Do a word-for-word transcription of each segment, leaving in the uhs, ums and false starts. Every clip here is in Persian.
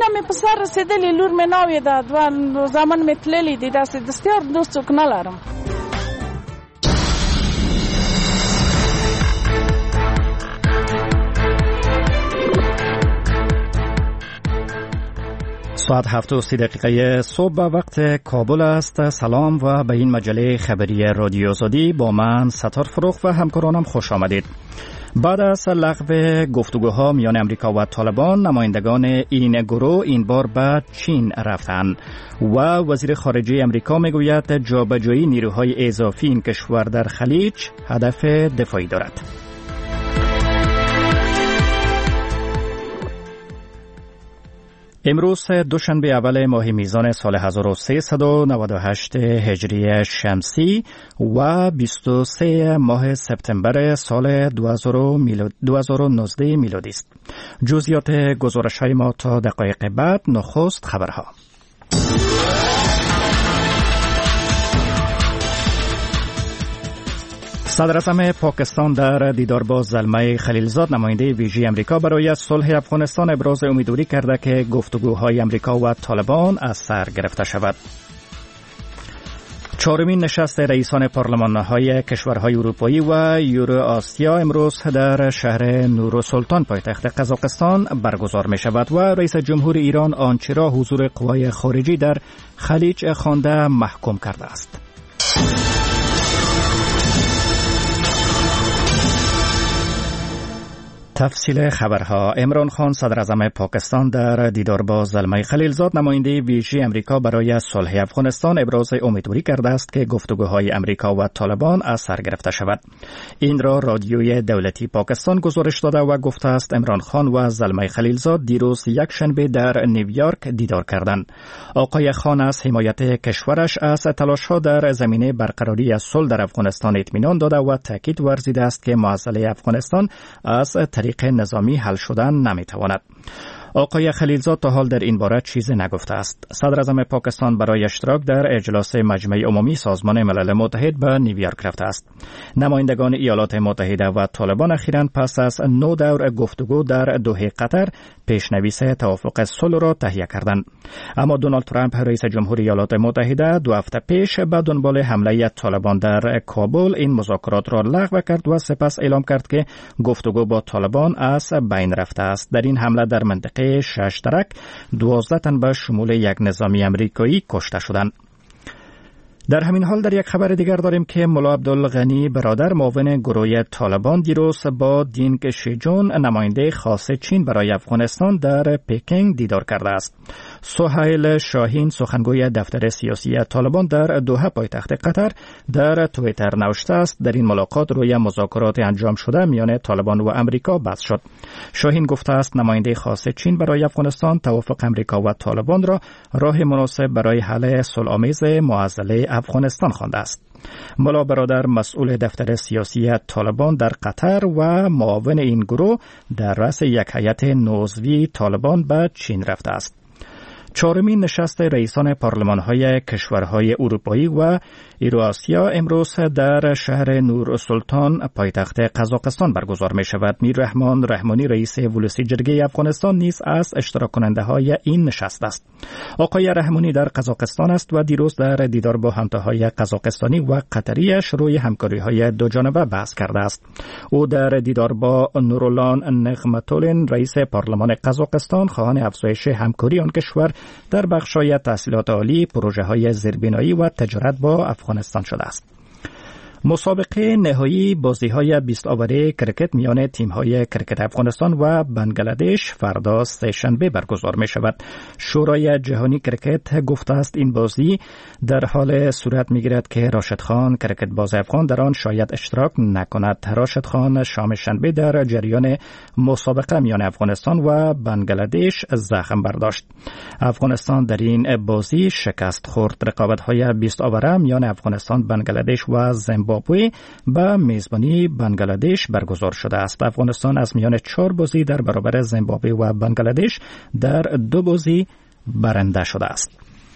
می پسر رسیدلی لور می ناوی داد و زمان می تلیلی دی دست دستیار دوست چوک نلارم. ساعت هفت و سی دقیقه صبح وقت کابل است. سلام و به این مجله خبری رادیو آزادی با من ستار فروخ و همکارانم خوش آمدید. بعد از لغو گفتگوها میان امریکا و طالبان، نمایندگان این گروه این بار به چین رفتند و وزیر خارجه امریکا میگوید جابجایی نیروهای اضافی این کشور در خلیج هدف دفاعی دارد. امروز دوشنبه اول ماه میزان سال هزار و سیصد و نود و هشت هجری شمسی و بیست و سه ماه سپتامبر سال دو هزار و نوزده میلادی است. جزئیات گزارش‌های ما تا دقایق بعد. نخست خبرها. صدر اعظم پاکستان در دیدار با زلمه خلیلزاد، نماینده ویژه امریکا برای صلح افغانستان، ابراز امیدواری کرده که گفتگوهای امریکا و طالبان از سر گرفته شود. چهارمین نشست رئیسان پارلمان‌های کشورهای اروپایی و یورو آسیا امروز در شهر نورسلطان پایتخت قزاقستان برگزار می شود و رئیس جمهور ایران آنچه را حضور قوای خارجی در خلیج خوانده محکوم کرده است. تفصیل خبرها. عمران خان، صدر اعظم پاکستان، در دیدار با زلمه خلیلزاد، نماینده ویژه امریکا برای صلح افغانستان، ابراز امیدواری کرده است که گفتگوهای امریکا و طالبان از سر گرفته شود. این را رادیوی دولتی پاکستان گزارش داده و گفته است عمران خان و زلمه خلیلزاد دیروز یک شنبه در نیویورک دیدار کردند. آقای خان از حمایت کشورش از تلاش‌ها در زمینه برقراری صلح در افغانستان اطمینان داده و تاکید ورزیده است که معضله افغانستان از طریق نظامی حل شدن نمیتواند. آقای خلیلزاد تا حال در این باره چیزی نگفته است. صدر اعظم پاکستان برای اشتراک در اجلاس مجمع عمومی سازمان ملل متحد به نیویورک رفته است. نمایندگان ایالات متحده و طالبان اخیراً پس از نو دور گفتگو در دوحه قطر پیشنویس توافق صلح را تهیه کردند. اما دونالد ترامپ، رئیس جمهور ایالات متحده، دو هفته پیش به دنبال حمله طالبان در کابل این مذاکرات را لغو کرد و سپس اعلام کرد که گفتگو با طالبان از بین رفته است. در این حمله در منطقه شش ترک دوازده تن به شمول یک نظامی امریکایی کشته شدند. در همین حال در یک خبر دیگر داریم که ملا عبدالغنی برادر، معاون گروه طالبان، دیروز با دینگ شیجون، نماینده خاص چین برای افغانستان، در پکینگ دیدار کرده است. سهیل شاهین، سخنگوی دفتر سیاسی طالبان در دوحه پایتخت قطر، در توییتر نوشته است در این ملاقات روی مذاکرات انجام شده میان طالبان و امریکا بحث شد. شاهین گفته است نماینده خاص چین برای افغانستان توافق امریکا و طالبان را راه مناسب برای حل صلح‌آمیز معضله افغانستان خوانده است. ملا برادر، مسئول دفتر سیاسی طالبان در قطر و معاون این گروه، در رأس یک هیئت نوزوی طالبان به چین رفته است. چهارمین نشست رئیسان پارلمان‌های کشورهای اروپایی و ایروآسیا امروز در شهر نورسلطان پایتخت قزاقستان برگزار می شود. میر رحمان رحمانی، رئیس ولسی جرگه افغانستان، نیز از اشتراک کننده های این نشست است. آقای رحمانی در قزاقستان است و دیروز در دیدار با همتاهای قزاقستانی و قطریش روی همکاری‌های دو جانبه بحث کرده است. او در دیدار با نورولان نغمتولین، رئیس پارلمان قزاقستان، خواهان افزایش همکاری آن کشور در بخش‌های تحصیلات عالی، پروژه‌های زیربنایی و تجارت با افغانستان شده است. مسابقه نهایی بازی‌های بیست آوره کرکت میان تیم‌های کرکت افغانستان و بنگلادش فردا سه‌شنبه برگزار می‌شود. شورای جهانی کرکت گفته است این بازی در حال صورت می‌گیرد که راشد خان، کرکت باز افغان، در آن شاید اشتراک نکند. راشد خان شام شنبه در جریان مسابقه میان افغانستان و بنگلادش زخم برداشت. افغانستان در این بازی شکست خورد. رقابت‌های بیست آوره میان افغانستان، بنگلادش و زیمبابوه به میزبانی بنگلادش برگزار شده است. افغانستان از میان چهار بازی در برابر زیمبابوه و بنگلادش در دو بازی برنده شده است.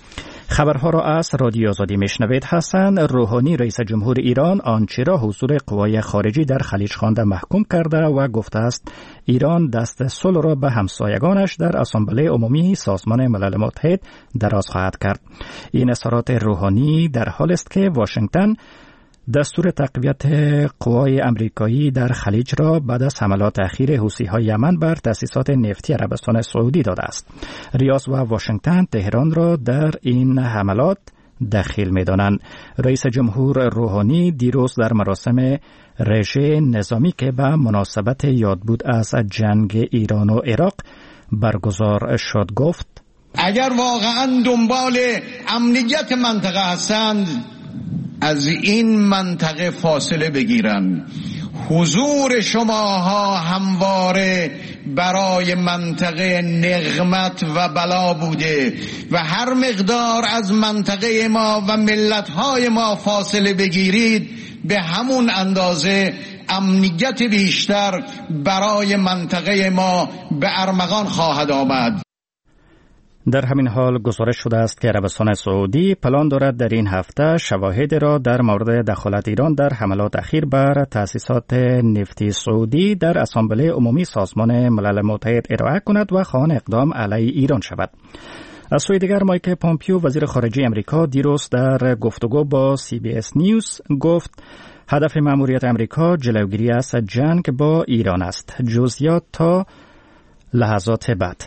خبرها را از رادیو آزادی میشنوید. حسن روحانی رئیس جمهور ایران آنچه را حضور قوای خارجی در خلیج خوانده محکوم کرده و گفته است ایران دست صلح را به همسایگانش در اسامبله عمومی سازمان ملل متحد دراز خواهد کرد. این اظهارات روحانی در حالی است که واشنگتن دستور تقویت قوای امریکایی در خلیج را بعد از حملات اخیر حوثی‌های یمن بر تأسیسات نفتی عربستان سعودی داده است. ریاض و واشنگتن تهران را در این حملات دخیل می‌دانند. رئیس جمهور روحانی دیروز در مراسم رژه نظامی که به مناسبت یادبود از جنگ ایران و عراق برگزار شد گفت: اگر واقعاً دنبال امنیت منطقه هستند از این منطقه فاصله بگیرن. حضور شماها همواره برای منطقه نقمت و بلا بوده و هر مقدار از منطقه ما و ملت‌های ما فاصله بگیرید به همون اندازه امنیت بیشتر برای منطقه ما به ارمغان خواهد آمد. در همین حال گزارش شده است که عربستان سعودی پلان دارد در این هفته شواهد را در مورد دخالت ایران در حملات اخیر بر تأسیسات نفتی سعودی در اسامبله عمومی سازمان ملل متحد ارائه کند و خواهان اقدام علیه ایران شود. از سوی دیگر مایک پومپیو وزیر خارجه امریکا دیروز در گفتگو با سی بی اس نیوز گفت هدف مأموریت امریکا جلوگیری از جنگ با ایران است. جزئیات تا لحظات بعد.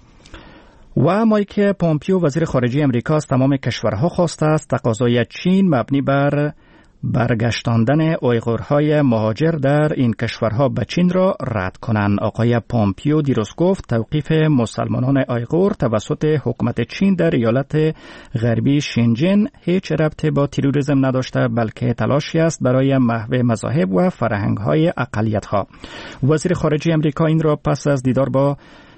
و مایک پومپیو وزیر خارجه امریکا از تمام کشورها خواسته است تقاضای چین مبنی بر برگشتاندن اویغورهای مهاجر در این کشورها به چین را رد کنند. آقای پومپیو دیروز گفت توقیف مسلمانان اویغور توسط حکومت چین در ایالت غربی شینجین هیچ ربطی با تروریسم نداشته بلکه تلاشی است برای محو مذاهب و فرهنگ‌های اقلیت‌ها. وزیر خارجه امریکا این را پس از دیدار با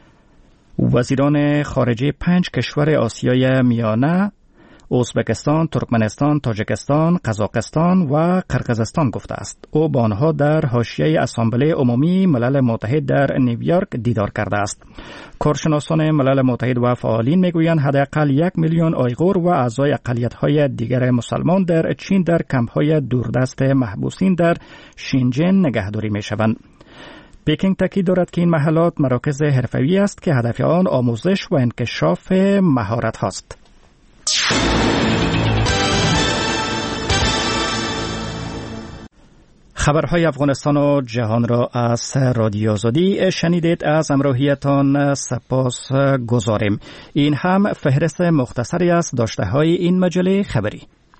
وزیران خارجه پنج کشور آسیای میانه ازبکستان، ترکمنستان، تاجیکستان، قزاقستان و قرقیزستان گفته است. او با آنها در حاشیه اسامبله عمومی ملل متحد در نیویورک دیدار کرده است. کارشناسان ملل متحد و فعالین میگویند حداقل یک میلیون اویغور و اعضای اقلیت‌های دیگر مسلمان در چین در کمپ‌های دوردست محبوسین در شینجین نگهداری می‌شوند. پکینگ تاکید دارد که این محلات مراکز حرفه‌ای است که هدف آن آموزش و انکشاف مهارت هاست. خبرهای افغانستان و جهان را از رادیو آزادی شنیدید. از همراهیتان سپاس گذاریم. این هم فهرست مختصری از داشته های این مجله خبری.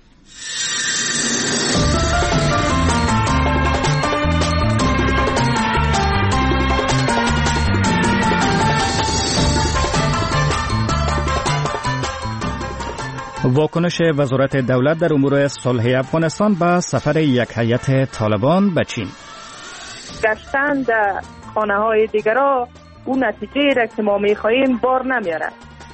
واکنش وزارت دولت در امور صلح افغانستان به سفر یک هیئت طالبان به چین. گشتن در خانه های دیگرها اون نتیجه را که ما میخواهیم بار نمیاره.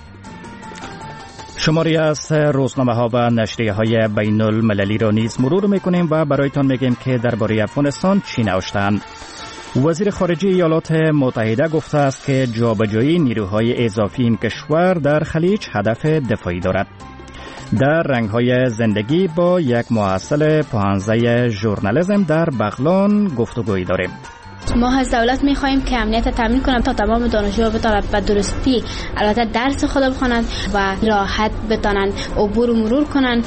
شماری از روزنامه ها و نشریه های بین المللی را نیز مرور میکنیم و برایتان میگیم که درباره افغانستان چی نوشتند. وزیر خارجه ایالات متحده گفته است که جابجایی نیروهای اضافی این کشور در خلیج هدف دفاعی دارد. در رنگ‌های زندگی با یک محصل پوهنځی ژورنالیسم در بغلان گفتگویی داریم. ما از دولت می‌خواهیم که امنیت تامین کنند تا تمام دانشجوها بتوانند به درستی البته درس خود بخوانند و راحت بتوانند عبور و مرور کنند.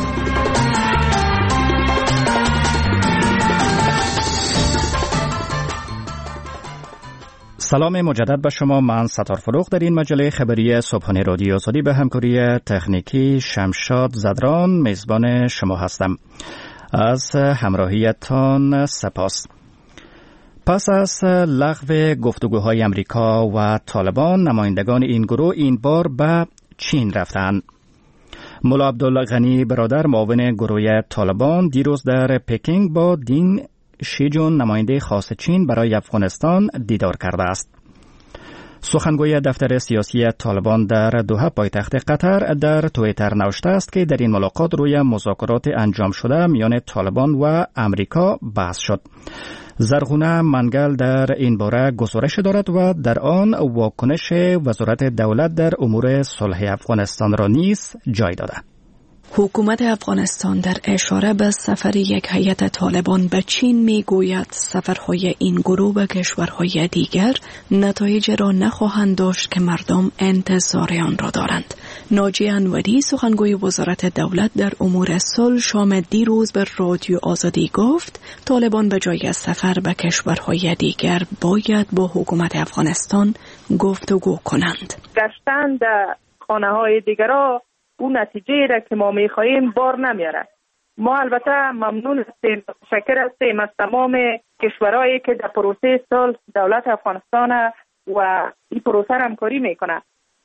سلام مجدد به شما. من ستار فروغ در این مجله خبری صبحانه رادیو آزادی به همکاری تکنیکی شمشاد زدران میزبان شما هستم. از همراهیتان سپاس. پس از لغو گفتگوهای امریکا و طالبان نمایندگان این گروه این بار به چین رفتند. مولا عبدالغنی برادر معاون گروه طالبان دیروز در پکینگ با دین شیجون نماینده خاص چین برای افغانستان دیدار کرده است. سخنگوی دفتر سیاسی طالبان در دوحه پایتخت قطر در توییتر نوشته است که در این ملاقات روی مذاکرات انجام شده میان طالبان و امریکا بحث شد. زرغونه منگل در این باره گزارش دارد و در آن واکنش وزارت دولت در امور صلح افغانستان را نیز جای داده. حکومت افغانستان در اشاره به سفر یک هیئت طالبان به چین می گوید سفرهای این گروه به کشورهای دیگر نتایج را نخواهند داشت که مردم انتظار آن را دارند. ناجی انوری سخنگوی وزارت دولت در امور صلح شام دیروز به رادیو آزادی گفت طالبان به جای سفر به کشورهای دیگر باید با حکومت افغانستان گفتگو کنند. گشتن در خانه های دیگرها اون نتیجه را که ما میخواهیم بار نمیاره. ما البته ممنون هستیم، شکر هستیم از تمام کشورهایی که در پروسه صلح دولت افغانستان و این پروسه همکاری میکنه،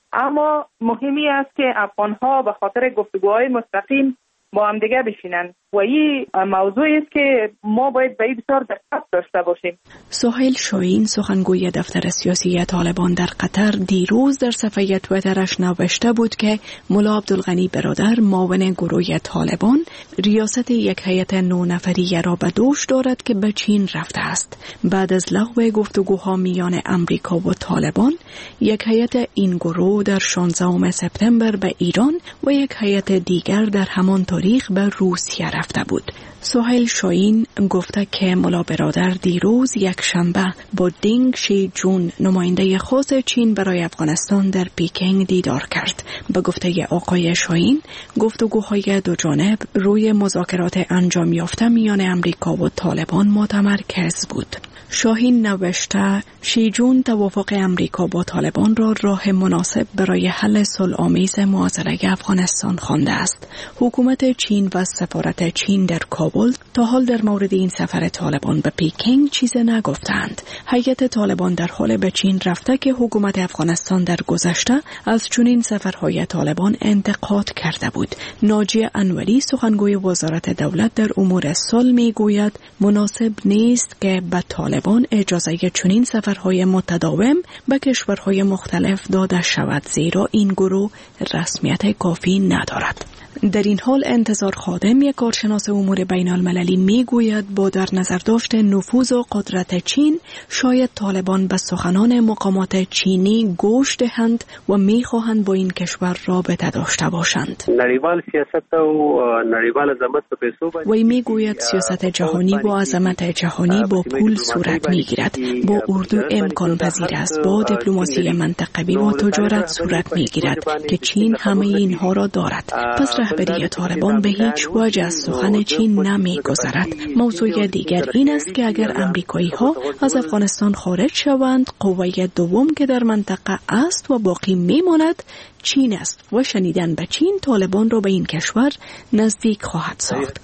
اما مهمی است که افغانها به خاطر گفتگوهای مستقیم با هم دیگه بشینن و این موضوعی است که ما باید به این بسیار دقت داشته باشیم. سهیل شاهین سخنگوی دفتر سیاسی طالبان در قطر دیروز در صفحه تویترش نوشته بود که ملا عبدالغنی برادر معاون گروه طالبان ریاست یک هیئت نه نفری را به دوش دارد که به چین رفته است. بعد از لغو گفتگوها میان امریکا و طالبان، یک هیئت این گروه در شانزدهم سپتامبر به ایران و یک هیئت دیگر در همان تاریخ به روسیه رفته بود. سهیل شاهین گفته که ملا برادر دیروز یک شنبه با دینگ شی جون نماینده خاص چین برای افغانستان در پیکنگ دیدار کرد. به گفته آقای شاهین گفتگوهای دو جانب روی مذاکرات انجام یافته میان امریکا و طالبان متمرکز بود. شاهین نوشته شی جون توافق امریکا با طالبان را راه مناسب برای حل صلح‌آمیز معضله افغانستان خوانده است. حکومت چین و سفارت چین در کابل تا حال در مورد این سفر طالبان به پیکنگ چیز نگفتند. هیئت طالبان در حال به چین رفته که حکومت افغانستان در گذشته از چنین سفرهای طالبان انتقاد کرده بود. ناجی انوری سخنگوی وزارت دولت در امور صلح میگوید مناسب نیست که به طالبان اجازه چنین سفرهای متداوم به کشورهای مختلف داده شود، زیرا این گروه رسمیت کافی ندارد. در این حال انتظار خادم، یک کارشناس امور بین المللی میگوید با در نظر داشت نفوذ و قدرت چین شاید طالبان به سخنان مقامات چینی گوش دهند و میخواهند با این کشور رابطه داشته باشند. نړیوال سیاست او نړیوال عظمت په پیسو باندې وی میگوید سیاست جهانی و عظمت جهانی با پول صورت میگیرد، با اردو امکان پذیر است، با دیپلماسی منطقوی و تجارت صورت میگیرد که چین همه اینها را دارد. پس رهبری طالبان به هیچ وجه از سخن چین نمی‌گذرد. موضوع دیگر این است که اگر امریکایی‌ها از افغانستان خارج شوند، قوه دوم که در منطقه است و باقی می‌ماند چین است و شنیدن به چین طالبان را به این کشور نزدیک خواهد ساخت.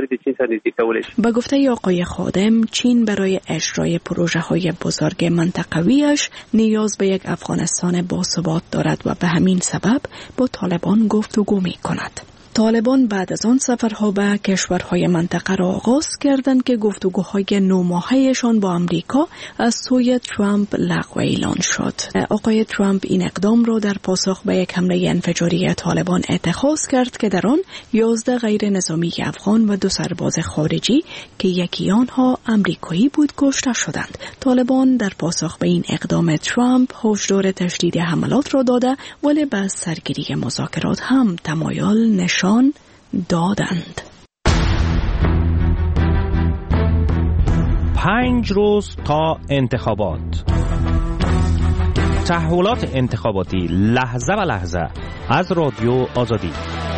به گفته آقای خادم، چین برای اجرای پروژه‌های بزرگ منطقویش نیاز به یک افغانستان باثبات دارد و به همین سبب با طالبان گفتگو می‌کند. طالبان بعد از آن سفرها به کشورهای منطقه را آغاز کردند که گفتگوهای نو ماهه‌شان با امریکا از سوی ترامپ لغو اعلان شد. آقای ترامپ این اقدام را در پاسخ به یک حمله انفجاری طالبان اتخاذ کرد که در آن یازده غیر نظامی افغان و دو سرباز خارجی که یکی آنها امریکایی بود کشته شدند. طالبان در پاسخ به این اقدام ترامپ هشدار تشدید حملات را داده، ولی به سرگیری مذاکرات هم تمایل نشان دادند. پنج روز تا انتخابات. تحولات انتخاباتی لحظه به لحظه از رادیو آزادی.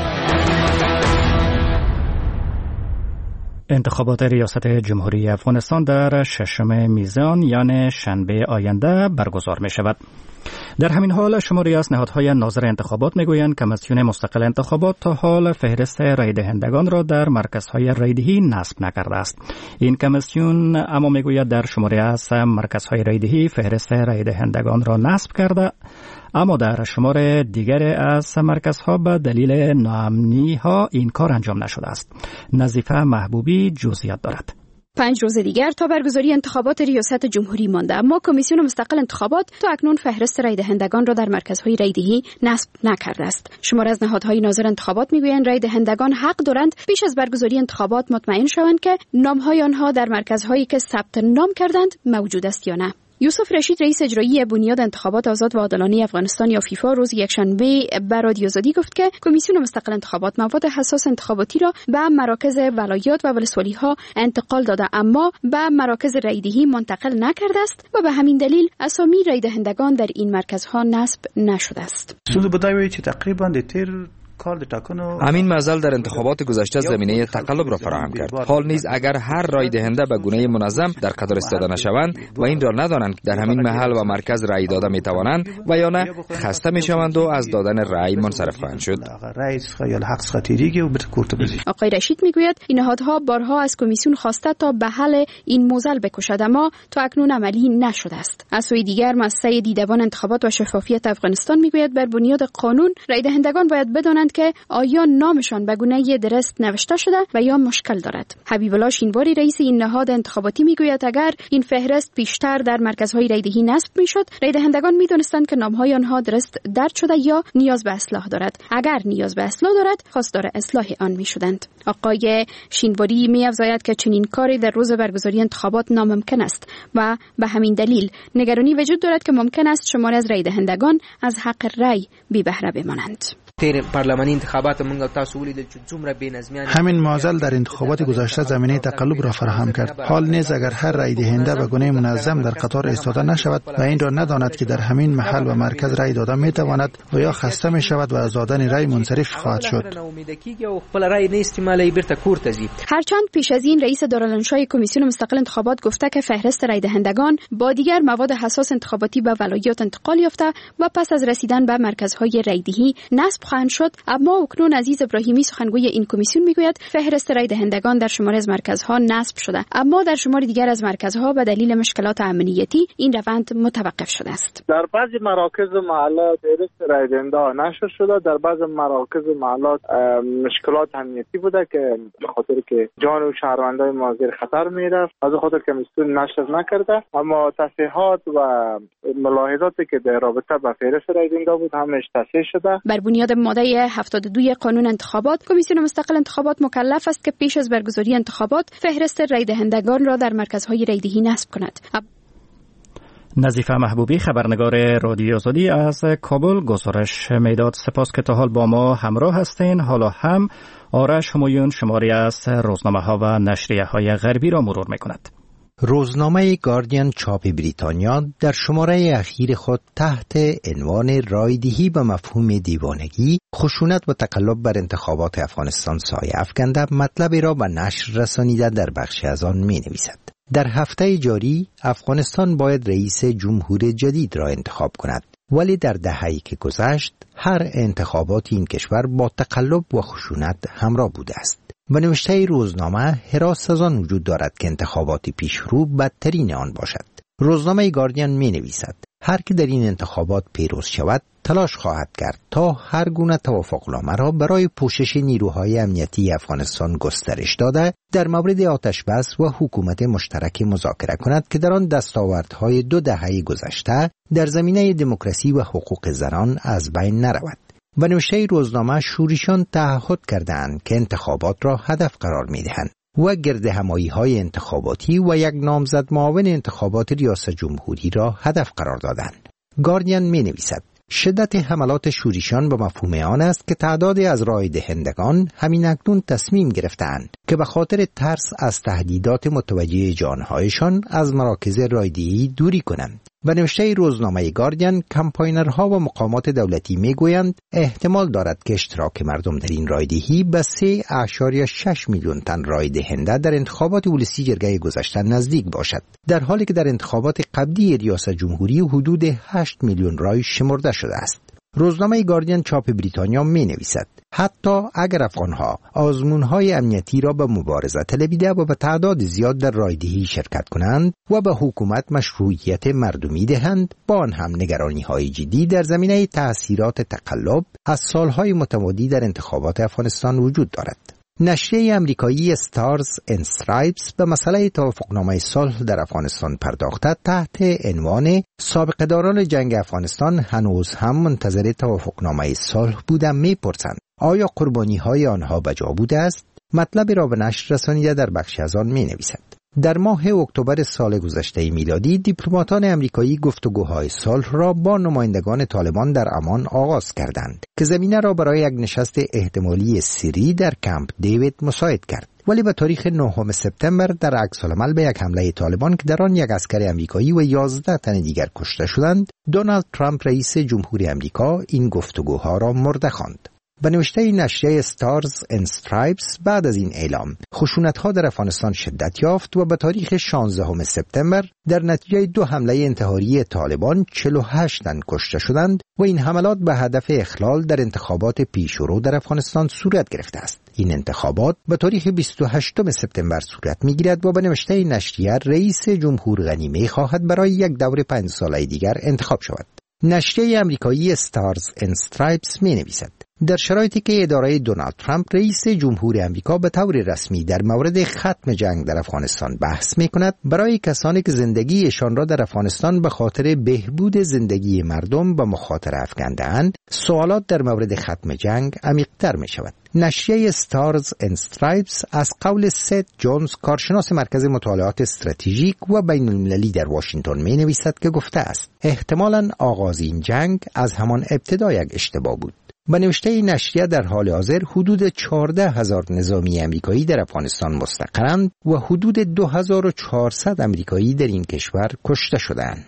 انتخابات ریاست جمهوری افغانستان در ششم میزان یعنی شنبه آینده برگزار می شود. در همین حال شماری از نهادهای ناظر انتخابات میگویند کمیسیون مستقل انتخابات تا حال فهرست رای دهندگان را در مرکزهای رایدهی نصب نکرده است. این کمیسیون اما میگوید در شماری از مرکزهای رایدهی فهرست رای دهندگان را نصب کرده، اما در شمار دیگر از مرکزها به دلیل ناامنی ها این کار انجام نشده است. نظیفه محبوبی جزئیات دارد. پنج روز دیگر تا برگزاری انتخابات ریاست جمهوری مانده، اما کمیسیون مستقل انتخابات تا اکنون فهرست رای دهندگان را در مرکزهای رای دهی نصب نکرده است. شمار از نهادهای ناظر انتخابات میگویند رای دهندگان حق دارند پیش از برگزاری انتخابات مطمئن شوند که نامهای آنها در مرکزهایی که ثبت نام کردند موجود است یا نه. یوسف رشید رئیس اجرایی بنیاد انتخابات آزاد و عادلانه افغانستان یا فیفا روز یکشنبه به رادیو آزادی گفت که کمیسیون مستقل انتخابات مواد حساس انتخاباتی را به مراکز ولایات و ولسوالی ها انتقال داده، اما به مراکز رای دهی منتقل نکرده است و به همین دلیل اسامی رای دهندگان در این مرکزها نصب نشده است. همین معضل در انتخابات گذشته زمینه تقلب را فراهم کرد. حال نیز اگر هر رای دهنده به گونه منظم در قطار ایستاده نشوند و این را ندانند در همین محل و مرکز رای داده می توانند و یا نه خسته می شوند و از دادن رای منصرف خواهند شد. آقای رشید می گوید این نهادها بارها از کمیسیون خواسته تا به حل این معضل بکوشد، اما تا اکنون عملی نشده است. از سوی دیگر مؤسسه دیدبان انتخابات و شفافیت افغانستان می گوید بر بنیاد قانون رای دهندگان باید بدانند که آیا نامشان به گونه درست نوشته شده و یا مشکل دارد. حبیب الله شینواری رئیس این نهاد انتخاباتی میگوید اگر این فهرست پیشتر در مرکزهای رای دهی نصب میشد، رای دهندگان میدونستند که نامهای آنها درست درج شده یا نیاز به اصلاح دارد. اگر نیاز به اصلاح دارد، خواستار اصلاح آن میشدند. آقای شینواری می‌افزاید که چنین کاری در روز برگزاری انتخابات ناممکن است و به همین دلیل نگرانی وجود دارد که ممکن است شماری از رای دهندگان از حق رای بی بهره بمانند. پارلمانی انتخابات منګ تاسو ولیدل چې څومره بېنظمیان همین معضل در انتخابات گذشته زمینه تقلب را فراهم کرد. حال نیز اگر هر رای دهنده به گونه منظم در قطار ایستاده نشود و این را نداند که در همین محل و مرکز رای داده می تواند و یا خسته می شود و از دادن رای منصرف خواهد شد. هرچند پیش از این رئیس دارالانشای کمیسیون مستقل انتخابات گفته که فهرست رای دهندگان با دیگر مواد حساس انتخاباتی به ولایات انتقال یافته و پس از رسیدن به مرکزهای رای دهی نصب خواهند شد، اما اکنون عزیز ابراهیمی سخنگوی این کمیسیون میگوید فهرست رای دهندگان در شماری از مرکزها نصب شده، اما در شماری دیگر از مرکزها به دلیل مشکلات امنیتی این روند متوقف شده است. در بعضی مراکز و محلات فهرست رای دهنده نشر شده، در بعضی مراکز و محلات مشکلات امنیتی بوده که به خاطر که جان و شهروندان ما زیر خطر میرفت، از خاطر کمیسیون نشر نکرده، اما تصحیحات و ملاحظاتی که در رابطه با فهرست رای دهنده بود همش تصحیح شده. بر بنیاد ماده هفتاد و دو قانون انتخابات، کمیسیون مستقل انتخابات مکلف است که پیش از برگزاری انتخابات فهرست رای دهندگان را در مرکزهای رای دهی نصب کند. نظیفه محبوبی خبرنگار رادیو آزادی از کابل گزارش میداد. سپاس که تا حال با ما همراه هستین. حالا هم آرش همایون شماری از روزنامه ها و نشریه های غربی را مرور میکند. روزنامه گاردین چاپ بریتانیا در شماره اخیر خود تحت عنوان رایدهی به مفهوم دیوانگی، خشونت و تقلب بر انتخابات افغانستان سایه افکنده مطلبی را به نشر رسانیده در بخشی از آن می نویسد. در هفته جاری افغانستان باید رئیس جمهور جدید را انتخاب کند، ولی در دهه‌ای که گذشت هر انتخابات این کشور با تقلب و خشونت همراه بوده است. به نوشته روزنامه حراس از آن وجود دارد که انتخابات پیشرو بدترین آن باشد. روزنامه گاردین می نویسد هر که در این انتخابات پیروز شود تلاش خواهد کرد تا هر گونه توافقنامه را برای پوشش نیروهای امنیتی افغانستان گسترش داده در مورد آتشبس و حکومت مشترک مذاکره کند که در آن دستاوردهای دو دهه گذشته در زمینه دموکراسی و حقوق زنان از بین نرود. و نوشته روزنامه شورشیان تعهد کردند که انتخابات را هدف قرار می‌دهند و گرد همایی های انتخاباتی و یک نامزد معاون انتخابات ریاست جمهوری را هدف قرار دادند. گاردین می نویسد شدت حملات شورشیان به مفهوم آن است که تعدادی از رای دهندگان همین اکنون تصمیم گرفتند که به خاطر ترس از تهدیدات متوجه جانهایشان از مراکز رایدهی دوری کنند. و نوشته روزنامه گاردین کمپاینرها و مقامات دولتی میگویند احتمال دارد که اشتراک مردم در این رایدهی به سه اعشاریه شش میلیون تن رای دهنده در انتخابات ولسی جرگه گذشته نزدیک باشد، در حالی که در انتخابات قبلی ریاست جمهوری حدود هشت میلیون رای شمرده شده است. روزنامه گاردین چاپ بریتانیا می نویسد حتی اگر افغانها آزمونهای امنیتی را به مبارزه طلبیده و به تعداد زیاد در رایدهی شرکت کنند و به حکومت مشروعیت مردمی دهند، با آن هم نگرانی‌های جدی در زمینه تأثیرات تقلب از سالهای متمادی در انتخابات افغانستان وجود دارد. نشریه امریکایی استارز اند استرایپس به مسئله توافقنامه صلح در افغانستان پرداخته تحت عنوان سابقه‌داران جنگ افغانستان هنوز هم منتظر توافقنامه صلح بودند می‌پرسند آیا قربانی‌های آنها بجا بوده است؟ مطلب را به نشر رسانیده در بخشی از آن می‌نویسد. در ماه اکتبر سال گذشته میلادی دیپلماتان امریکایی گفتگوهای صلح را با نمایندگان طالبان در عمان آغاز کردند که زمینه را برای یک نشست احتمالی سری در کمپ دیوید مساعد کرد. ولی به تاریخ نهم سپتامبر در عکس‌العمل به یک حمله طالبان که در آن یک عسکر امریکایی و یازده تن دیگر کشته شدند، دونالد ترامپ رئیس جمهوری امریکا این گفتگوها را مرده خواند. به نوشته نشریه استارز اند استرایپس بعد از این اعلام خشونت‌ها در افغانستان شدت یافت و به تاریخ شانزدهم سپتامبر در نتیجه دو حمله انتحاری طالبان چهل و هشت تن کشته شدند و این حملات به هدف اخلال در انتخابات پیشرو در افغانستان صورت گرفته است. این انتخابات به تاریخ بیست و هشتم سپتامبر صورت می‌گیرد و به نوشته نشریه رئیس جمهور غنی می‌خواهد برای یک دور پنج ساله دیگر انتخاب شود. نشریه امریکایی استارز اند استرایپس می‌نویسد در شرایطی که اداره دونالد ترامپ رئیس جمهور امریکا به طور رسمی در مورد ختم جنگ در افغانستان بحث می‌کند، برای کسانی که زندگیشان را در افغانستان به خاطر بهبود زندگی مردم به مخاطره افکنده‌اند، سوالات در مورد ختم جنگ عمیق‌تر می‌شود. نشریه استارز اند استرایپس از قول سید جونز کارشناس مرکز مطالعات استراتژیک و بین‌المللی در واشنگتن می‌نویسد که گفته است احتمالاً آغاز این جنگ از همان ابتدا یک اشتباه بود. به نوشته نشریه در حال حاضر حدود چهارده هزار نظامی امریکایی در افغانستان مستقرند و حدود دو هزار و چهارصد امریکایی در این کشور کشته شدند.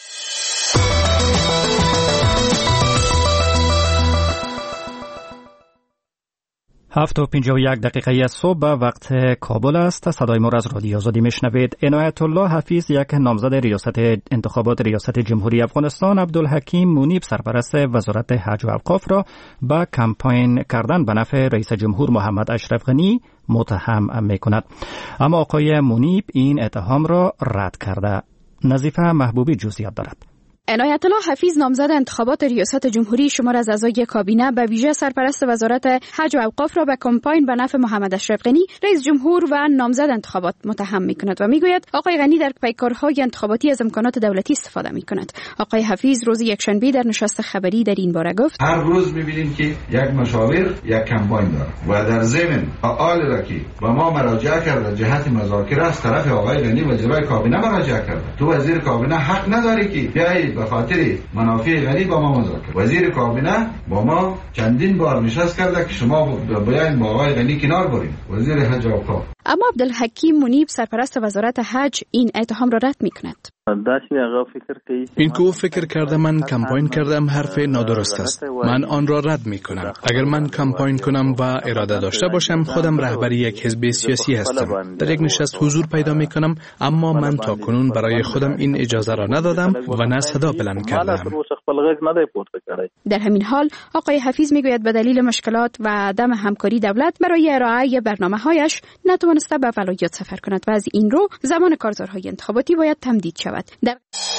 هفت و پنجاه و یک دقیقه صبح وقت کابل است. صدای ما از رادیو آزادی میشنوید. عنایت الله حفیظ، یک نامزد ریاست انتخابات ریاست جمهوری افغانستان، عبدالحکیم مونیب سرپرست وزارت حج و اوقاف را با کمپاین کردن به نفع رئیس جمهور محمد اشرف غنی متهم میکند. اما آقای مونیب این اتهام را رد کرده. نظیفه محبوبی جزئیات دارد. عنایت الله حفیظ نامزد انتخابات ریاست جمهوری شمار از اعضای کابینه به ویژه سرپرست وزارت حج و اوقاف را به کمپاین به نفع محمد اشرف غنی رئیس جمهور و نامزد انتخابات متهم می‌کند و میگوید آقای غنی در پیکارهای انتخاباتی از امکانات دولتی استفاده می‌کند. آقای حفیظ روز یکشنبه در نشست خبری در این باره گفت: هر روز می‌بینیم که یک مشاور یک کمپاین داره و در ضمن فعال را که با ما مراجعه کرده جهت مذاکره از طرف آقای غنی وزیر کابینه مراجعه کرده. تو وزیر کابینه حق نداری که بیایی به خاطر منافع غنی با ما مذاکره. وزیر کابینه با ما چندین بار نشست کرده که شما بیاین با آقای غنی کنار برید. وزیر حج و اوقاف. اما عبدالحکیم مونیب سرپرست وزارت حج این اتهام را رد می‌کند. این که او فکر کرده من کمپاین کردم حرف نادرست است. من آن را رد می کنم. اگر من کمپاین کنم و اراده داشته باشم خودم رهبری یک حزب سیاسی هستم. در یک نشست حضور پیدا می کنم، اما من تا کنون برای خودم این اجازه را ندادم و نه صدا بلند کردم. در همین حال آقای حفیظ میگوید به دلیل مشکلات و عدم همکاری دولت برای ارائه برنامه‌هایش نتوانسته به ولایت سفر کند و از این رو زمان کارزارهای انتخاباتی باید تمدید شود. در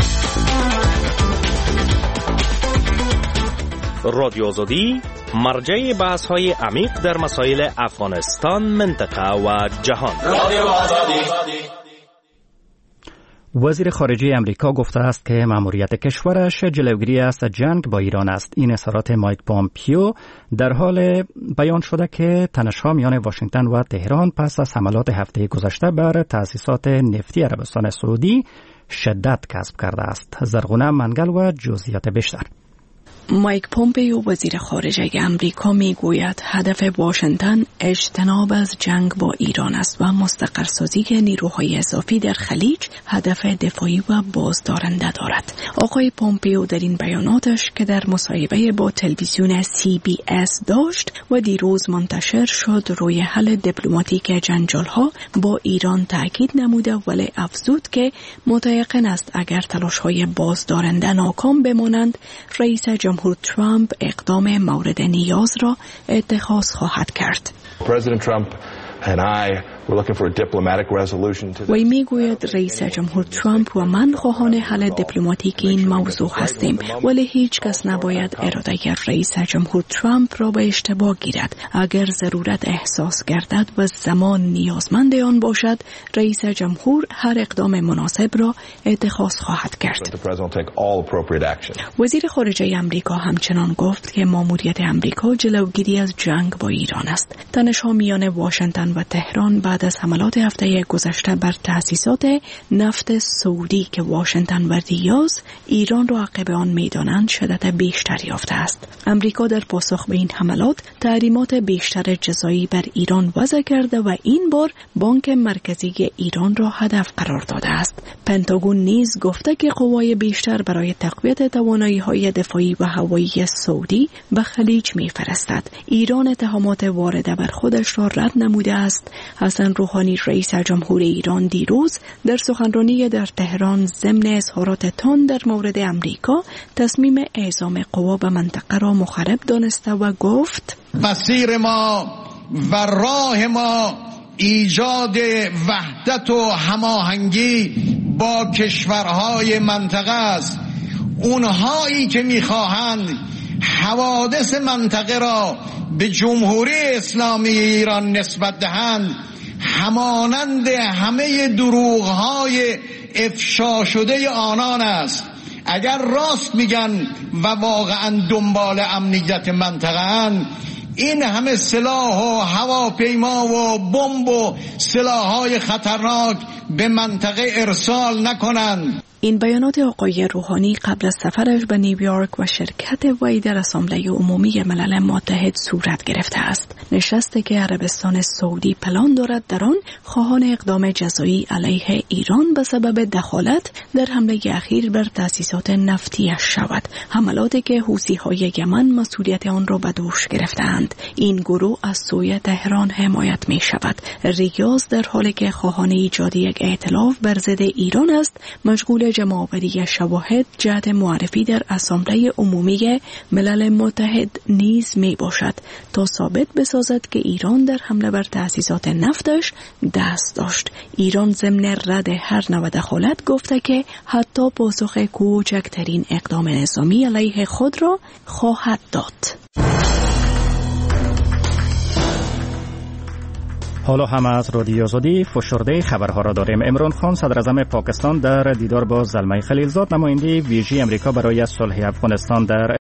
رادیو آزادی مرجع بحث های عمیق در مسائل افغانستان، منطقه و جهان. وزیر خارجه امریکا گفته است که مأموریت کشورش جلوگیری از جنگ با ایران است. این اظهارات مایک پامپیو در حال بیان شده که تنش‌ها میان واشنگتن و تهران پس از حملات هفته گذشته بر تأسیسات نفتی عربستان سعودی شدت کسب کرده است. زرغونه منگل و جزئیات بیشتر. مایک پومپیو وزیر خارجه امریکا میگوید هدف واشنگتن اجتناب از جنگ با ایران است و مستقرسازی نیروهای اضافی در خلیج هدف دفاعی و بازدارنده دارد. آقای پومپیو در این بیاناتش که در مصاحبه با تلویزیون سی بی اس داشت و دیروز منتشر شد روی حل دیپلماتیک جنجال‌ها با ایران تاکید نموده، ولی افزود که متيقن است اگر تلاش‌های بازدارنده ناکام بمانند رئیس جمهور ترامپ اقدام مورد نیاز را اتخاذ خواهد کرد. President Trump and I وی میگوید رئیس جمهور ترامپ و من خواهان حل دیپلماتیکی این موضوع هستیم، ولی هیچ کس نباید اراده رئیس جمهور ترامپ را به اشتباه گیرد. اگر ضرورت احساس گردد و زمان نیازمند آن باشد، رئیس جمهور هر اقدام مناسب را اتخاذ خواهد کرد. وزیر خارجه امریکا همچنان گفت که ماموریت امریکا جلوگیری از جنگ با ایران است. تنش‌ها میان واشنگتن و تهران بعد از حملات هفته گذشته بر تأسیسات نفت سعودی که واشنگتن و ریاض ایران را عقب آن می‌دانند شدت بیشتری یافته است. امریکا در پاسخ به این حملات تحریمات بیشتر جزایی بر ایران وضع کرده و این بار بانک مرکزی ایران را هدف قرار داده است. پنتاگون نیز گفته که قوای بیشتر برای تقویت توانایی‌های دفاعی و هوایی سعودی به خلیج می‌فرستد. ایران اتهامات وارده بر خودش را رد نموده است. حسن روحانی رئیس جمهور ایران دیروز در سخنرانی در تهران ضمن اظهارات تند در مورد امریکا تصمیم اعزام قوا به منطقه را مخرب دانسته و گفت مسیر ما و راه ما ایجاد وحدت و هماهنگی با کشورهای منطقه است. اونهایی که میخواهند حوادث منطقه را به جمهوری اسلامی ایران نسبت دهند همانند همه دروغ‌های افشا شده آنان است. اگر راست میگن و واقعا دنبال امنیت منطقه اند، این همه سلاح و هواپیما و بمب و سلاح‌های خطرناک به منطقه ارسال نکنند. این بیانات آقای روحانی قبل از سفرش به نیویورک و شرکت وی در اسامبله عمومی ملل متحد صورت گرفته است. نشستی که عربستان سعودی پلان دارد در آن خواهان اقدام جزایی علیه ایران به سبب دخالت در حمله اخیر بر تأسیسات نفتیش شود. حملاتی که حوثی‌های یمن مسئولیت آن را به دوش گرفتند. این گروه از سوی تهران حمایت می شود. ریاض در حالی که خواهان ایجاد یک ائتلاف بر ضد ایران است، مشغول جمع‌آوری شواهد جهت معرفی در اسامبله عمومی ملل متحد نیز می باشد تا ثابت بسازد که ایران در حمله بر تأسیسات نفتش دست داشت. ایران ضمن رد هر نوع دخالت گفته که حتی پاسخ کوچکترین اقدام نظامی علیه خود را خواهد داد. حالا هم از رادیو آزادی فشرده خبرها را داریم. عمران خان صدر اعظم پاکستان در دیدار با زلمه خلیلزاد نماینده ویژه امریکا برای صلح افغانستان در